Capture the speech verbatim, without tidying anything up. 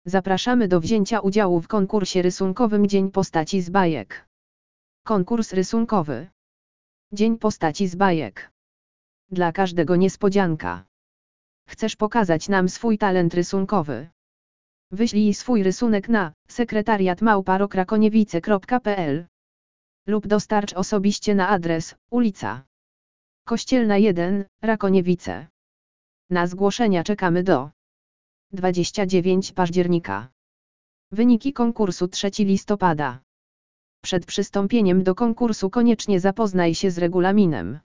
Zapraszamy do wzięcia udziału w konkursie rysunkowym Dzień Postaci z Bajek. Konkurs rysunkowy. Dzień Postaci z Bajek. Dla każdego niespodzianka. Chcesz pokazać nam swój talent rysunkowy? Wyślij swój rysunek na sekretariat małpa rokrakoniewice kropka p l lub dostarcz osobiście na adres ulica Kościelna jeden, Rakoniewice. Na zgłoszenia czekamy do dwudziestego dziewiątego października. Wyniki konkursu trzeciego listopada. Przed przystąpieniem do konkursu koniecznie zapoznaj się z regulaminem.